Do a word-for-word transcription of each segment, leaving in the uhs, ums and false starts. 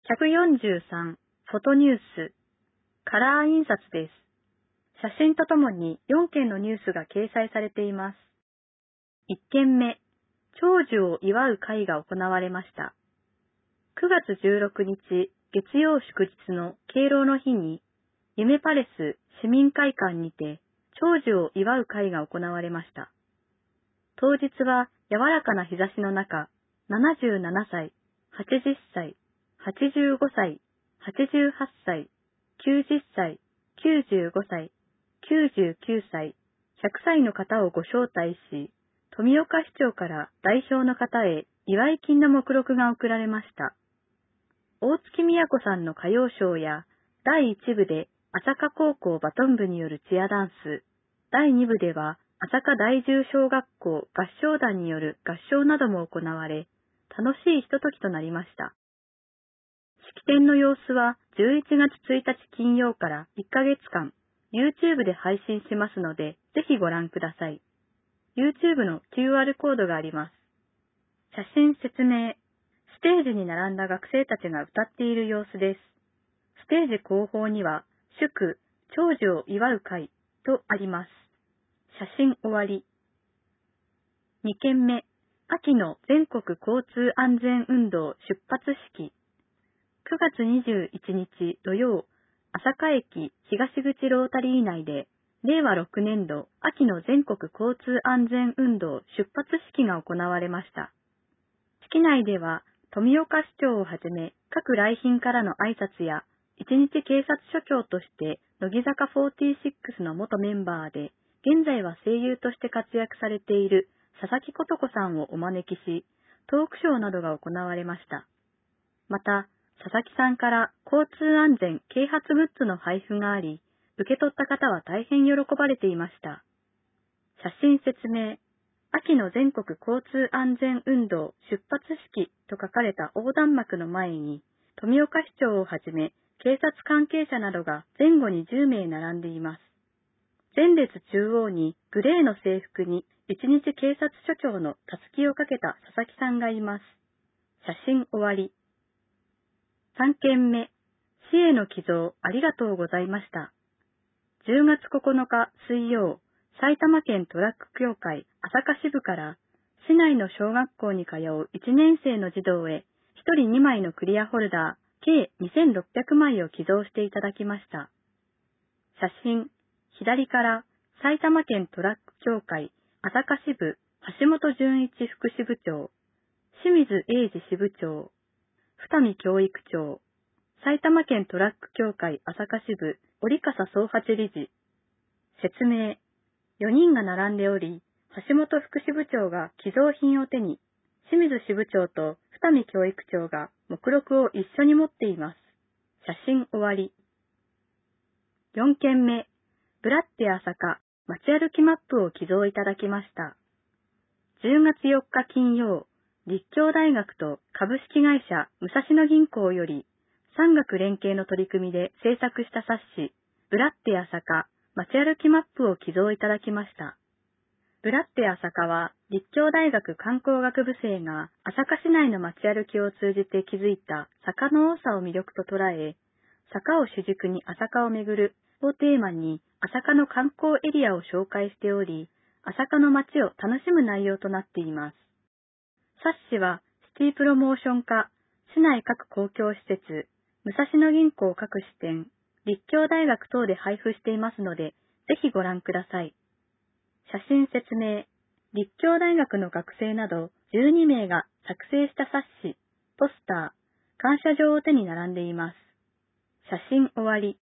ひゃくよんじゅうさん、フォトニュース、カラー印刷です。写真とともによんけんのニュースが掲載されています。いっけんめ、長寿を祝う会が行われました。くがつじゅうろくにち、月曜祝日の敬老の日に、夢パレス市民会館にて、長寿を祝う会が行われました。当日は柔らかな日差しの中、ななじゅうななさい、はちじゅっさい、はちじゅうごさい、はちじゅうはっさい、きゅうじゅっさい、きゅうじゅうごさい、きゅうじゅうきゅうさい、ひゃくさいの方をご招待し、富岡市長から代表の方へ祝い金の目録が贈られました。大月みや子さんの歌謡ショーや、だいいち部で朝霞高校バトン部によるチアダンス、だいに部では朝霞第十小学校合唱団による合唱なども行われ、楽しいひとときとなりました。式典の様子はじゅういちがつついたち金曜からいっかげつかん、YouTube で配信しますので、ぜひご覧ください。YouTube の キューアール コードがあります。写真説明。ステージに並んだ学生たちが歌っている様子です。ステージ後方には、祝、長寿を祝う会とあります。写真終わり。にけんめ、秋の全国交通安全運動出発式。くがつにじゅういちにち土曜、朝霞駅東口ロータリー内で、れいわろくねんど秋の全国交通安全運動出発式が行われました。式内では、富岡市長をはじめ、各来賓からの挨拶や、一日警察署長として、乃木坂フォーティーシックスの元メンバーで、現在は声優として活躍されている佐々木琴子さんをお招きし、トークショーなどが行われました。また、佐々木さんから交通安全啓発グッズの配布があり、受け取った方は大変喜ばれていました。写真説明。秋の全国交通安全運動出発式と書かれた横断幕の前に、富岡市長をはじめ、警察関係者などが前後にじゅうめい並んでいます。前列中央にグレーの制服に一日警察署長のたすきをかけた佐々木さんがいます。写真終わり。さんけんめ、市への寄贈ありがとうございました。じゅうがつここのか水曜、埼玉県トラック協会朝霞支部から、市内の小学校に通ういちねんせいの児童へ、ひとりにまいのクリアホルダー、計にせんろっぴゃくまいを寄贈していただきました。写真、左から、埼玉県トラック協会朝霞支部、橋本純一副支部長、清水英二支部長、二見教育長、埼玉県トラック協会朝霞支部、折笠総八理事。説明。よにんが並んでおり、橋本副支部長が寄贈品を手に、清水支部長と二見教育長が目録を一緒に持っています。写真終わり。よんけんめ、ブラッテ朝霞街歩きマップを寄贈いただきました。じゅうがつよっか金曜、立教大学と株式会社武蔵野銀行より、産学連携の取り組みで制作した冊子、ブラッテ朝霞街歩きマップを寄贈いただきました。ブラッテ朝霞は、立教大学観光学部生が朝霞市内の街歩きを通じて気づいた坂の多さを魅力と捉え、坂を主軸に朝霞を巡るをテーマに朝霞の観光エリアを紹介しており、朝霞の街を楽しむ内容となっています。冊子はシティプロモーション課、市内各公共施設、武蔵野銀行各支店、立教大学等で配布していますので、ぜひご覧ください。写真説明。立教大学の学生などじゅうにめいが作成した冊子、ポスター、感謝状を手に並んでいます。写真終わり。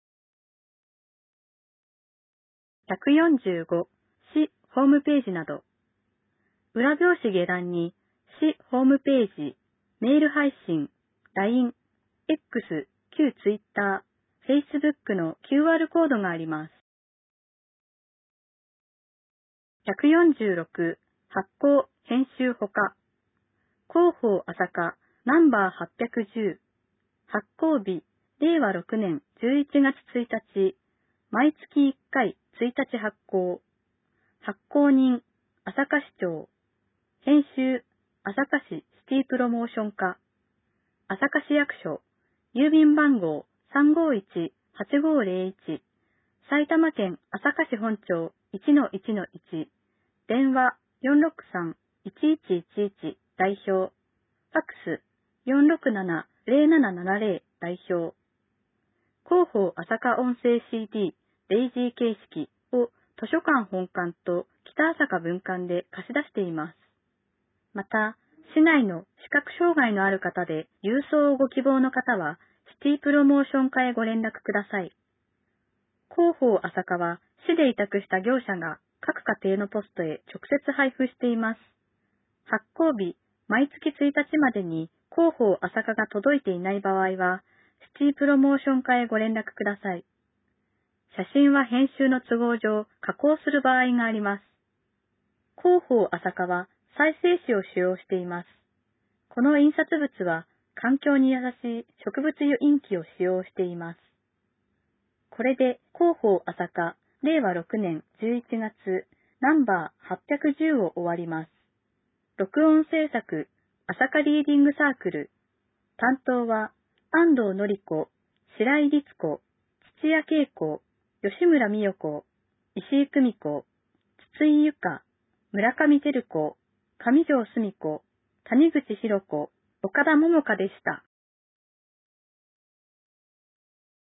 ひゃくよんじゅうご、市ホームページなど。裏表紙下段に、市ホームページ、メール配信、ライン、X、旧 Twitter、Facebook の キューアール コードがあります。ひゃくよんじゅうろく、発行、編集ほか。広報朝霞、ナンバーはっぴゃくじゅう。発行日、れいわろくねんじゅういちがつついたち。毎月いっかい、ついたち発行。発行人、朝霞市長。編集、朝霞市シティプロモーション課。朝霞市役所、 郵便番号 さんごいちはちごゼロいち、埼玉県朝霞市本町 いちのいちのいち、電話 よんろくさんいちいちいちいち 代表、ファックス よんろくななゼロななななゼロ 代表、広報朝霞音声 シーディー デイジー形式を図書館本館と北朝霞分館で貸し出しています。また、市内の視覚障害のある方で郵送をご希望の方は、シティプロモーション課へご連絡ください。広報朝霞は、市で委託した業者が各家庭のポストへ直接配布しています。発行日、毎月ついたちまでに広報朝霞が届いていない場合は、シティプロモーション課へご連絡ください。写真は編集の都合上、加工する場合があります。広報朝霞は再生紙を使用しています。この印刷物は環境に優しい植物油インキを使用しています。これで広報朝霞れいわろくねんじゅういちがつナンバーはっぴゃくじゅうを終わります。録音制作朝霞リーディングサークル。担当は安藤のり子、白井律子、土屋恵子、吉村美代子、石井久美子、筒井由香、村上照子、上条澄子、谷口博子、岡田桃香でした。